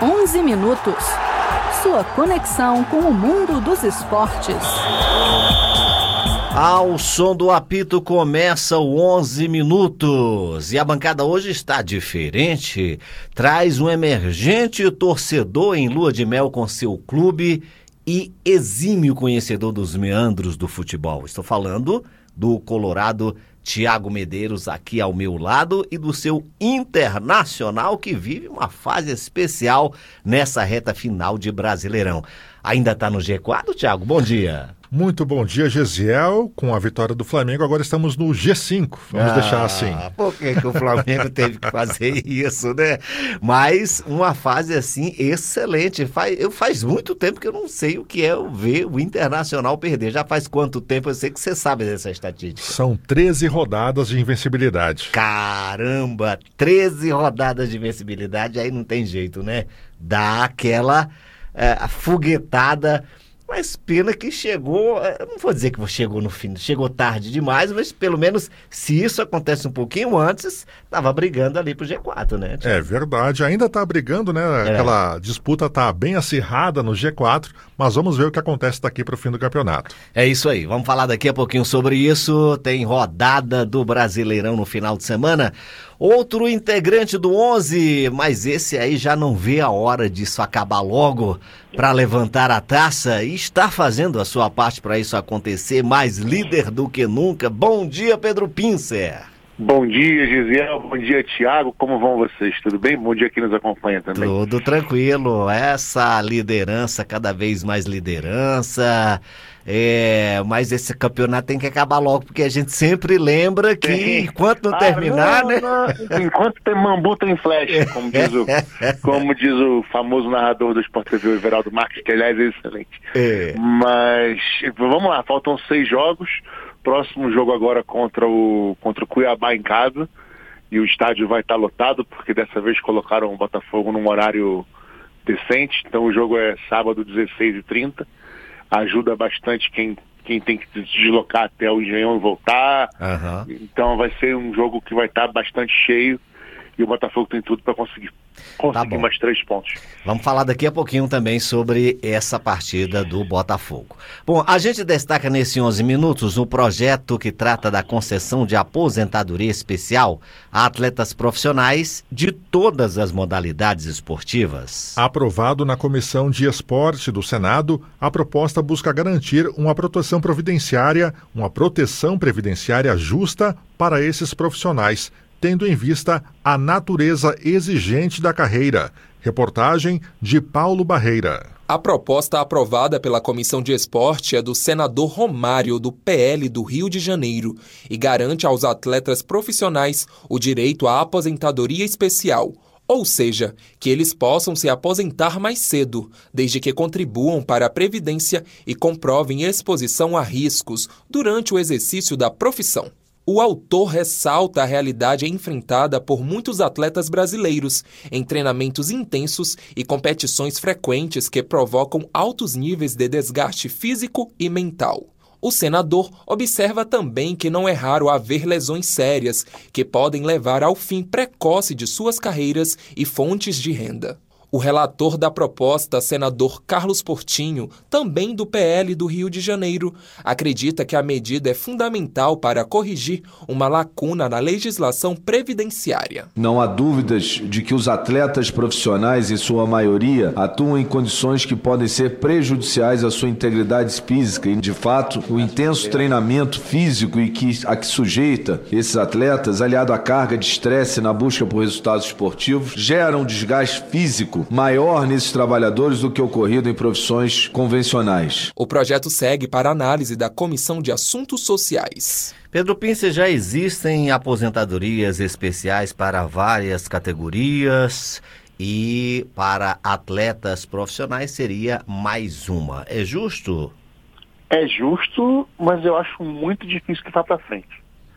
11 minutos. Sua conexão com o mundo dos esportes. Ao som do apito começa o 11 minutos. E a bancada hoje está diferente. Traz um emergente torcedor em lua de mel com seu clube e exímio conhecedor dos meandros do futebol. Estou falando do colorado Thiago Medeiros aqui ao meu lado e do seu Internacional, que vive uma fase especial nessa reta final de Brasileirão. Ainda está no G4, Thiago? Bom dia. Muito bom dia, Gesiel. Com a vitória do Flamengo, agora estamos no G5. Vamos deixar assim. Por que o Flamengo teve que fazer isso, né? Mas uma fase assim excelente. Faz muito tempo que eu não sei o que é ver o Internacional perder. Já faz quanto tempo? Eu sei que você sabe dessa estatística. São 13 rodadas de invencibilidade. Caramba, 13 rodadas de invencibilidade, aí não tem jeito, né? Dá aquela foguetada. Mas pena que chegou, não vou dizer que chegou no fim, chegou tarde demais, mas pelo menos se isso acontece um pouquinho antes, estava brigando ali pro G4, né? É verdade, ainda está brigando, né? Aquela disputa está bem acirrada no G4, mas vamos ver o que acontece daqui para o fim do campeonato. É isso aí, vamos falar daqui a pouquinho sobre isso. Tem rodada do Brasileirão no final de semana. Outro integrante do 11, mas esse aí já não vê a hora disso acabar logo para levantar a taça e está fazendo a sua parte para isso acontecer, mais líder do que nunca. Bom dia, Pedro Pincer. Bom dia, Gesiel. Bom dia, Thiago. Como vão vocês? Tudo bem? Bom dia quem nos acompanha também. Tudo tranquilo. Essa liderança, cada vez mais liderança. Mas esse campeonato tem que acabar logo, porque a gente sempre lembra que enquanto não terminar, né? Enquanto tem mambu tem flecha, como diz o famoso narrador do Sport TV, o Everaldo Marques, que aliás é excelente. Mas vamos lá, faltam 6 jogos. Próximo jogo agora contra o Cuiabá em casa, e o estádio vai estar lotado, porque dessa vez colocaram o Botafogo num horário decente. Então o jogo é sábado 16h30. Ajuda bastante quem tem que se deslocar até o Engenhão e voltar. Então vai ser um jogo que vai estar bastante cheio e o Botafogo tem tudo para conseguir mais 3 pontos. Vamos falar daqui a pouquinho também sobre essa partida do Botafogo. Bom, a gente destaca nesse 11 minutos o projeto que trata da concessão de aposentadoria especial a atletas profissionais de todas as modalidades esportivas. Aprovado na Comissão de Esporte do Senado, a proposta busca garantir uma proteção previdenciária justa para esses profissionais, tendo em vista a natureza exigente da carreira. Reportagem de Paulo Barreira. A proposta aprovada pela Comissão de Esporte é do senador Romário, do PL do Rio de Janeiro, e garante aos atletas profissionais o direito à aposentadoria especial, ou seja, que eles possam se aposentar mais cedo, desde que contribuam para a Previdência e comprovem exposição a riscos durante o exercício da profissão. O autor ressalta a realidade enfrentada por muitos atletas brasileiros em treinamentos intensos e competições frequentes que provocam altos níveis de desgaste físico e mental. O senador observa também que não é raro haver lesões sérias que podem levar ao fim precoce de suas carreiras e fontes de renda. O relator da proposta, senador Carlos Portinho, também do PL do Rio de Janeiro, acredita que a medida é fundamental para corrigir uma lacuna na legislação previdenciária. Não há dúvidas de que os atletas profissionais, em sua maioria, atuam em condições que podem ser prejudiciais à sua integridade física e, de fato, o intenso treinamento físico a que sujeita esses atletas, aliado à carga de estresse na busca por resultados esportivos, gera um desgaste físico maior nesses trabalhadores do que ocorrido em profissões convencionais. O projeto segue para análise da Comissão de Assuntos Sociais. Pedro Pince, já existem aposentadorias especiais para várias categorias e para atletas profissionais seria mais uma. É justo? É justo, mas eu acho muito difícil que vá para frente.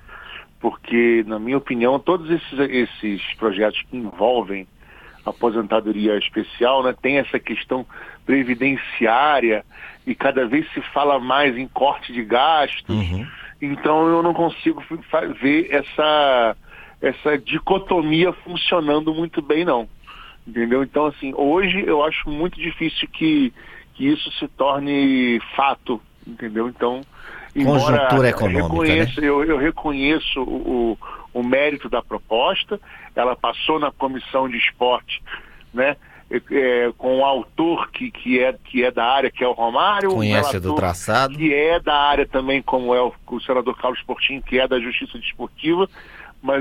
Porque, na minha opinião, todos esses projetos que envolvem aposentadoria especial, né, tem essa questão previdenciária e cada vez se fala mais em corte de gastos. Então eu não consigo ver essa dicotomia funcionando muito bem, não. entendeu? Então, assim, hoje eu acho muito difícil que isso se torne fato, entendeu? Então, conjuntura econômica, eu reconheço o mérito da proposta, ela passou na comissão de esporte, né? Com o autor que é da área, que é o Romário, conhece do traçado, que é da área também, como é o senador Carlos Portinho, que é da Justiça Desportiva, mas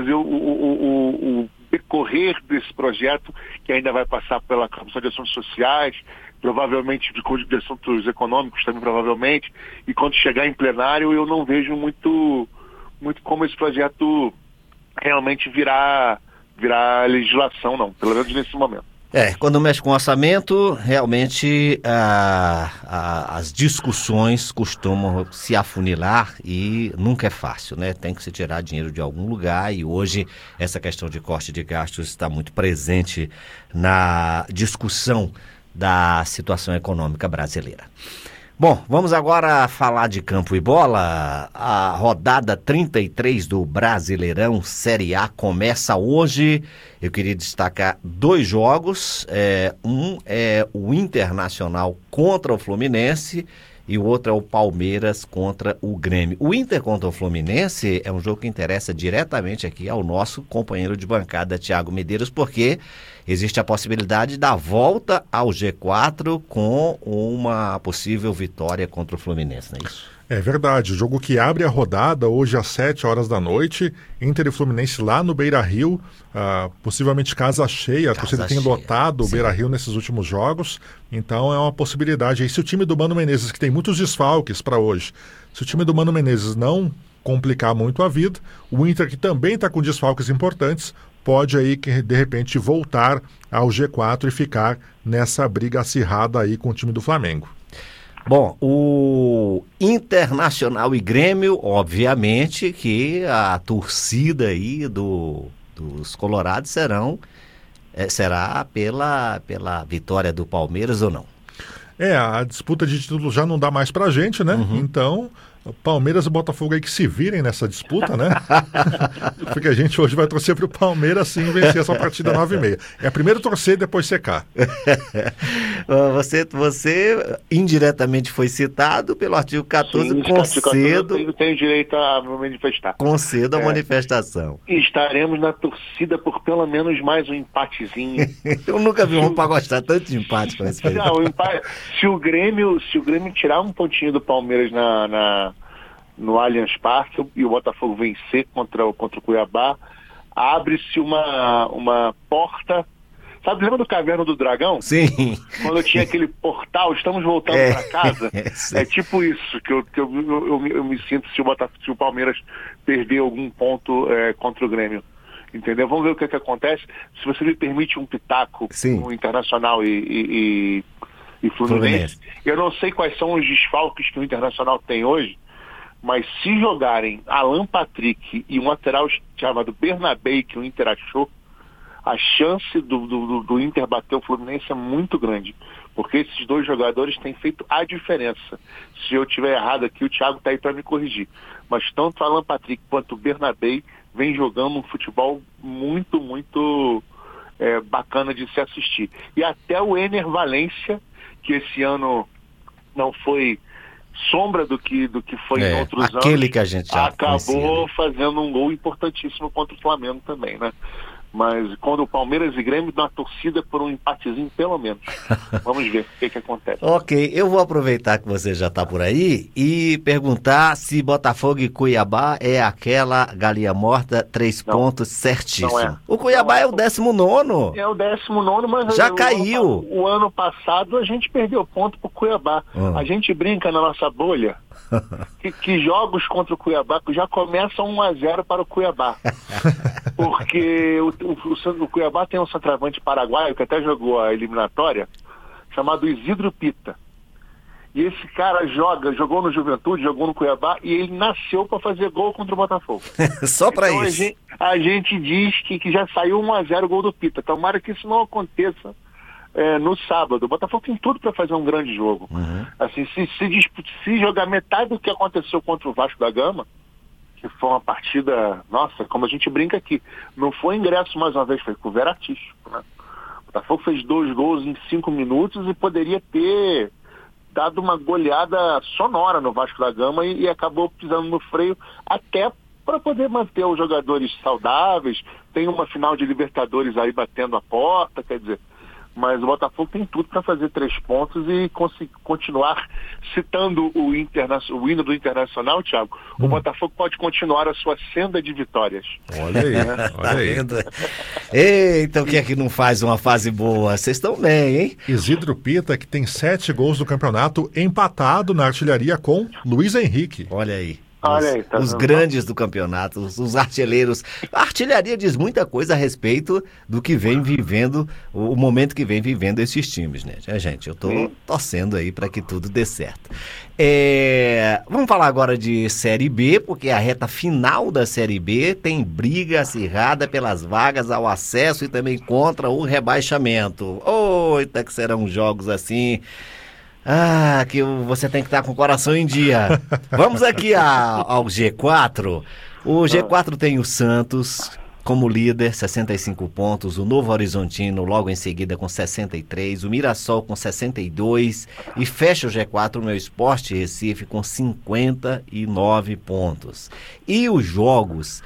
o decorrer desse projeto, que ainda vai passar pela Comissão de Assuntos Sociais, provavelmente de assuntos econômicos também, provavelmente, e quando chegar em plenário, eu não vejo muito como esse projeto realmente virar legislação, não, pelo menos nesse momento. Quando mexe com orçamento, realmente as discussões costumam se afunilar e nunca é fácil, né? Tem que se tirar dinheiro de algum lugar e hoje essa questão de corte de gastos está muito presente na discussão da situação econômica brasileira. Bom, vamos agora falar de campo e bola. A rodada 33 do Brasileirão Série A começa hoje. Eu queria destacar 2 jogos. Um é o Internacional contra o Fluminense e o outro é o Palmeiras contra o Grêmio. O Inter contra o Fluminense é um jogo que interessa diretamente aqui ao nosso companheiro de bancada, Thiago Medeiros, porque existe a possibilidade da volta ao G4 com uma possível vitória contra o Fluminense, não é isso? É verdade, o jogo que abre a rodada hoje às 7 horas da noite, Inter e Fluminense lá no Beira-Rio, possivelmente casa cheia, a torcida tem lotado o Beira-Rio nesses últimos jogos, então é uma possibilidade. E se o time do Mano Menezes, que tem muitos desfalques para hoje, se o time do Mano Menezes não complicar muito a vida, o Inter, que também está com desfalques importantes, pode aí, de repente, voltar ao G4 e ficar nessa briga acirrada aí com o time do Flamengo. Bom, o Internacional e Grêmio, obviamente que a torcida aí dos colorados será pela vitória do Palmeiras ou não? A disputa de título já não dá mais pra gente, né? Então, Palmeiras e Botafogo aí que se virem nessa disputa, né? Porque a gente hoje vai torcer pro Palmeiras sim vencer essa partida 9h30. É primeiro torcer e depois secar. Você indiretamente foi citado pelo artigo 14, sim, concedo... Eu tenho direito a manifestar. Concedo a manifestação. Estaremos na torcida por pelo menos mais um empatezinho. Eu nunca vi um para gostar tanto de empate com esse país. Não, se o Grêmio tirar um pontinho do Palmeiras no Allianz Parque e o Botafogo vencer contra o Cuiabá, abre-se uma porta. Sabe, lembra do Caverna do Dragão? Sim. Quando tinha aquele portal, estamos voltando para casa. É tipo isso que eu me sinto se o Palmeiras perder algum ponto contra o Grêmio. Entendeu? Vamos ver o que acontece. Se você me permite um pitaco no Internacional e Fluminense. Eu não sei quais são os desfalques que o Internacional tem hoje, mas se jogarem Alan Patrick e um lateral chamado Bernabé, que o Inter achou, a chance do Inter bater o Fluminense é muito grande, porque esses 2 jogadores têm feito a diferença. Se eu estiver errado aqui, o Thiago está aí para me corrigir. Mas tanto Alan Patrick quanto o Bernabé vem jogando um futebol muito, muito bacana de se assistir. E até o Ener Valencia, que esse ano não foi sombra do que foi em outros anos, que a gente já acabou fazendo um gol importantíssimo contra o Flamengo também, né? Mas quando o Palmeiras e Grêmio dão a torcida por um empatezinho, pelo menos. Vamos ver o que acontece. Ok, eu vou aproveitar que você já está por aí e perguntar se Botafogo e Cuiabá é aquela galinha morta, 3 pontos certíssimo. Não é. O Cuiabá é o 19º. É o 19º, mas já caiu. O ano passado a gente perdeu ponto pro Cuiabá. A gente brinca na nossa bolha que jogos contra o Cuiabá já começam 1-0 para o Cuiabá. Porque o Cuiabá tem um centroavante paraguaio que até jogou a eliminatória, chamado Isidro Pita. E esse cara jogou no Juventude, jogou no Cuiabá e ele nasceu para fazer gol contra o Botafogo. Só para isso. A gente diz que já saiu 1-0 o gol do Pita. Tomara que isso não aconteça no sábado. O Botafogo tem tudo para fazer um grande jogo. Assim, se jogar metade do que aconteceu contra o Vasco da Gama, que foi uma partida, nossa, como a gente brinca aqui, não foi ingresso mais uma vez, foi couvert artístico, né? O Botafogo fez 2 gols em 5 minutos e poderia ter dado uma goleada sonora no Vasco da Gama e acabou pisando no freio até para poder manter os jogadores saudáveis. Tem uma final de Libertadores aí batendo a porta, quer dizer, mas o Botafogo tem tudo para fazer 3 pontos e continuar citando o hino do Internacional, Thiago. O Botafogo pode continuar a sua senda de vitórias. Olha aí, olha aí. Eita, o que é que não faz uma fase boa? Vocês estão bem, hein? Isidro Pita, que tem 7 gols do campeonato, empatado na artilharia com Luiz Henrique. Olha aí. Olha aí, tá os grandes do campeonato, os artilheiros. A artilharia diz muita coisa a respeito do que vem vivendo, o momento que vem vivendo esses times, né? Gente, eu tô torcendo aí para que tudo dê certo. Vamos falar agora de Série B, porque a reta final da Série B tem briga acirrada pelas vagas ao acesso e também contra o rebaixamento. Eita, que serão jogos assim... que você tem que estar com o coração em dia. Vamos aqui ao G4. O G4 tem o Santos como líder, 65 pontos. O Novo Horizontino logo em seguida com 63. O Mirassol com 62. E fecha o G4 o meu Sport Recife com 59 pontos. E os jogos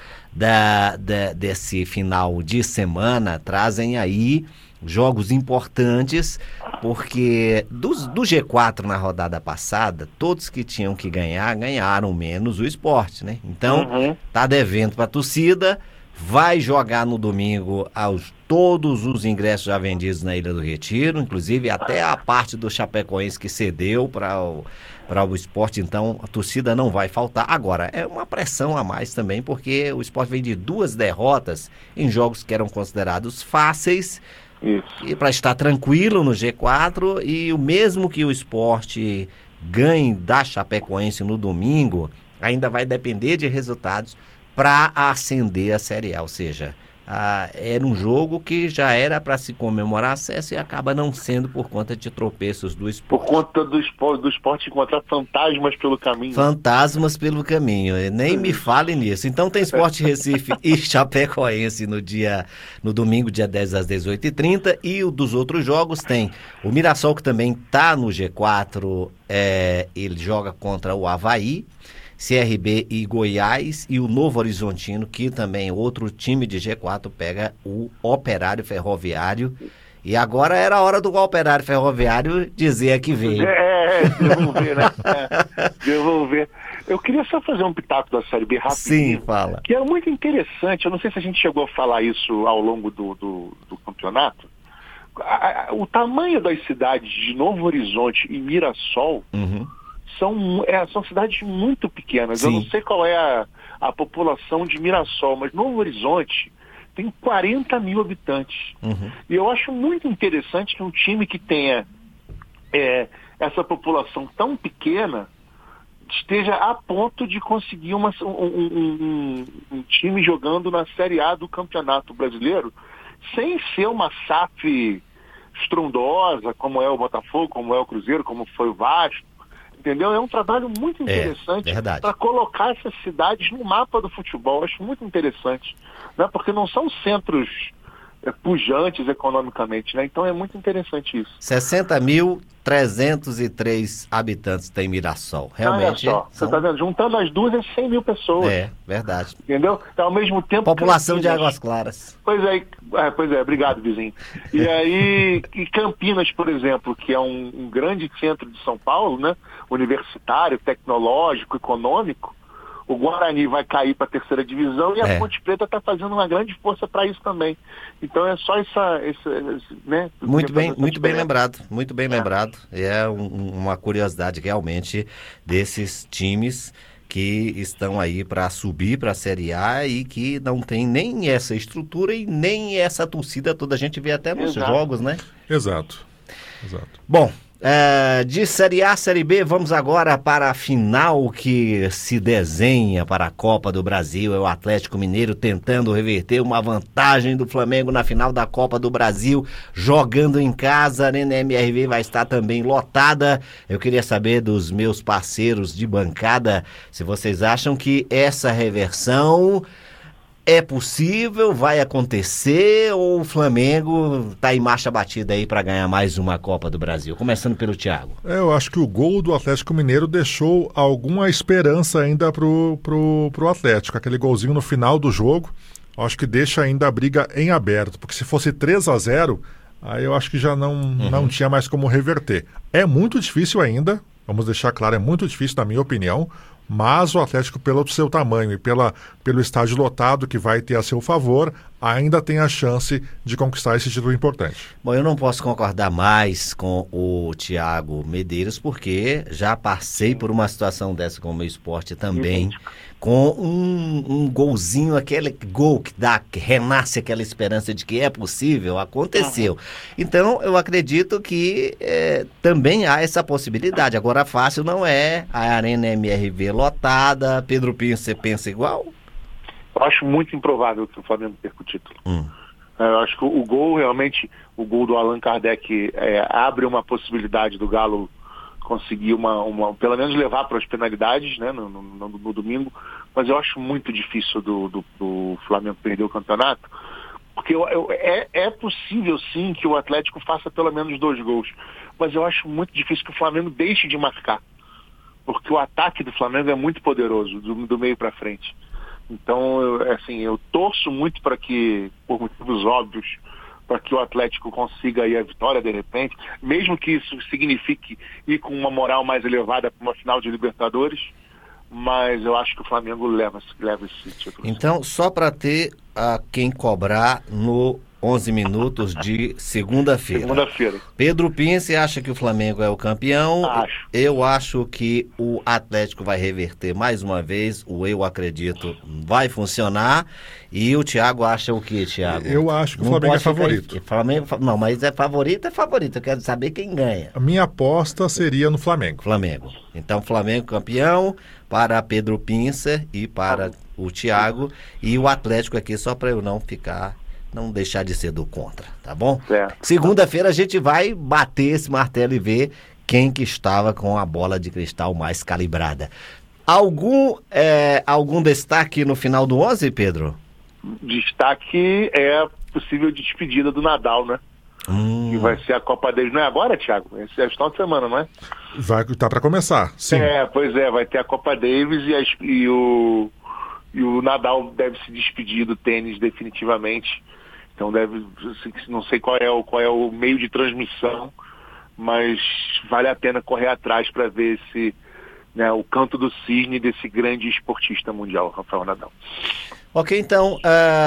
desse final de semana trazem aí jogos importantes, porque do G4 na rodada passada, todos que tinham que ganhar, ganharam, menos o Sport, né? Então, tá devendo para a torcida, vai jogar no domingo todos os ingressos já vendidos na Ilha do Retiro, inclusive até a parte do Chapecoense que cedeu para o Sport, então a torcida não vai faltar. Agora, é uma pressão a mais também, porque o Sport vem de 2 derrotas em jogos que eram considerados fáceis, e para estar tranquilo no G4, e o mesmo que o Sport ganhe da Chapecoense no domingo, ainda vai depender de resultados para ascender a Série A, ou seja, era um jogo que já era para se comemorar acesso e acaba não sendo por conta de tropeços do Sport. Por conta do Sport encontrar fantasmas pelo caminho. Fantasmas pelo caminho, nem me fale nisso. Então tem Sport Recife e Chapecoense no domingo, dia 10 às 18h30, e o dos outros jogos tem o Mirassol, que também está no G4, ele joga contra o Avaí, CRB e Goiás, e o Novo Horizontino, que também outro time de G4, pega o Operário Ferroviário. E agora era a hora do Operário Ferroviário dizer que veio. Devolver, né? Devolver. Eu queria só fazer um pitaco da Série B rapidinho. Sim, fala. Que é muito interessante, eu não sei se a gente chegou a falar isso ao longo do campeonato. O tamanho das cidades de Novo Horizonte e Mirassol são cidades muito pequenas. Sim. Eu não sei qual é a população de Mirassol, mas Novo Horizonte tem 40 mil habitantes. E eu acho muito interessante que um time que tenha essa população tão pequena esteja a ponto de conseguir um time jogando na Série A do Campeonato Brasileiro, sem ser uma SAF estrondosa, como é o Botafogo, como é o Cruzeiro, como foi o Vasco. Entendeu? É um trabalho muito interessante para colocar essas cidades no mapa do futebol. Acho muito interessante, né? Porque não são centros pujantes economicamente, né? Então é muito interessante isso. 60.303 habitantes tem Mirassol. Realmente. Olha só, você está vendo? Juntando as duas é 100 mil pessoas. Verdade. Entendeu? Então, ao mesmo tempo. População de Águas Claras. Pois é, obrigado, vizinho. E aí, Campinas, por exemplo, que é um grande centro de São Paulo, né? Universitário, tecnológico, econômico. O Guarani vai cair para a 3ª divisão e a Ponte Preta está fazendo uma grande força para isso também. Então é só né? Muito bem lembrado, muito bem lembrado. É uma curiosidade realmente desses times que estão aí para subir para a Série A e que não tem nem essa estrutura e nem essa torcida toda. A gente vê até nos jogos, né? Exato. Bom, de Série A, Série B, vamos agora para a final que se desenha para a Copa do Brasil. É o Atlético Mineiro tentando reverter uma vantagem do Flamengo na final da Copa do Brasil, jogando em casa. A Arena MRV vai estar também lotada. Eu queria saber dos meus parceiros de bancada se vocês acham que essa reversão É possível? Vai acontecer? Ou o Flamengo está em marcha batida aí para ganhar mais uma Copa do Brasil? Começando pelo Thiago. Eu acho que o gol do Atlético Mineiro deixou alguma esperança ainda pro Atlético. Aquele golzinho no final do jogo, acho que deixa ainda a briga em aberto. Porque se fosse 3-0, aí eu acho que já não tinha mais como reverter. É muito difícil ainda, vamos deixar claro, é muito difícil na minha opinião. Mas o Atlético, pelo seu tamanho e pelo estádio lotado que vai ter a seu favor, ainda tem a chance de conquistar esse título importante. Bom, eu não posso concordar mais com o Thiago Medeiros, porque já passei por uma situação dessa com o meu esporte também, com um golzinho, aquele gol que renasce aquela esperança de que é possível, aconteceu. Então, eu acredito que também há essa possibilidade. Agora, fácil não é, a Arena MRV lotada. Pedro Pinho, você pensa igual? Eu acho muito improvável que o Flamengo perca o título. Eu acho que o gol, realmente, o gol do Allan Kardec abre uma possibilidade do Galo conseguir pelo menos levar para as penalidades, né, no domingo, mas eu acho muito difícil do Flamengo perder o campeonato, porque é possível sim que o Atlético faça pelo menos 2 gols, mas eu acho muito difícil que o Flamengo deixe de marcar, porque o ataque do Flamengo é muito poderoso, do meio para frente. Então, eu torço muito para que, por motivos óbvios, para que o Atlético consiga aí a vitória de repente, mesmo que isso signifique ir com uma moral mais elevada para uma final de Libertadores, mas eu acho que o Flamengo leva esse título. Então, só para ter a quem cobrar no 11 minutos de segunda-feira. Pedro Pinho, você acha que o Flamengo é o campeão? Acho. Eu acho que o Atlético vai reverter mais uma vez. O eu acredito vai funcionar. E o Thiago acha o quê, Thiago? Eu acho que o Flamengo é favorito. Não, mas é favorito. Eu quero saber quem ganha. A minha aposta seria no Flamengo. Então, Flamengo campeão para Pedro Pincer e para o Thiago. E o Atlético aqui, só para eu não deixar de ser do contra, tá bom? Segunda-feira a gente vai bater esse martelo e ver quem que estava com a bola de cristal mais calibrada. Algum destaque no final do 11, Pedro? Destaque é a possível despedida do Nadal, né? Que vai ser a Copa Davis. Não é agora, Thiago? Esse é o final de semana, não é? Tá para começar, sim. Pois é, vai ter a Copa Davis e o Nadal deve se despedir do tênis definitivamente. Então não sei qual é o meio de transmissão, mas vale a pena correr atrás para ver o canto do cisne desse grande esportista mundial, Rafael Nadal. Ok, então,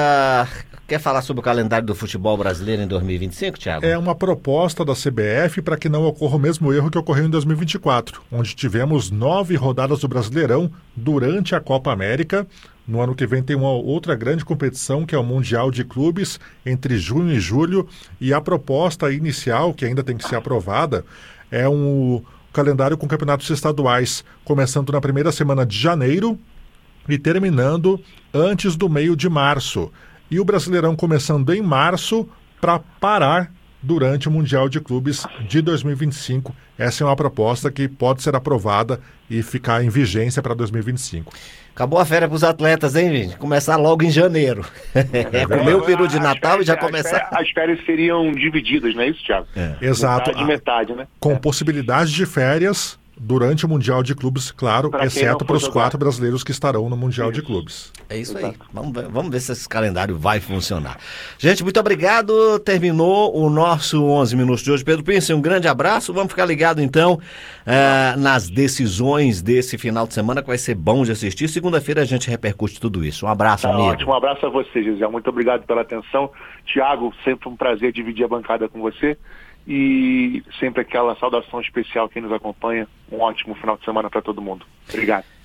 quer falar sobre o calendário do futebol brasileiro em 2025, Thiago? É uma proposta da CBF para que não ocorra o mesmo erro que ocorreu em 2024, onde tivemos 9 rodadas do Brasileirão durante a Copa América. No ano que vem tem uma outra grande competição, que é o Mundial de Clubes, entre junho e julho. E a proposta inicial, que ainda tem que ser aprovada, é um calendário com campeonatos estaduais, começando na primeira semana de janeiro e terminando antes do meio de março. E o Brasileirão começando em março para parar durante o Mundial de Clubes de 2025. Essa é uma proposta que pode ser aprovada e ficar em vigência para 2025. Acabou a férias para os atletas, hein, gente? Começar logo em janeiro. Comer o peru de Natal e já começar. As férias seriam divididas, não é isso, Thiago? Exato. Metade, né? Com possibilidade de férias durante o Mundial de Clubes, claro, exceto para os 4 brasileiros que estarão no Mundial de Clubes. É isso aí. Vamos ver se esse calendário vai funcionar. Gente, muito obrigado. Terminou o nosso 11 Minutos de hoje. Pedro Pince, um grande abraço. Vamos ficar ligado, então, nas decisões desse final de semana, que vai ser bom de assistir. Segunda-feira a gente repercute tudo isso. Um abraço, amigo. Ótimo, um abraço a você, Gisele. Muito obrigado pela atenção. Thiago, sempre um prazer dividir a bancada com você. E sempre aquela saudação especial a quem nos acompanha. Um ótimo final de semana para todo mundo. Obrigado.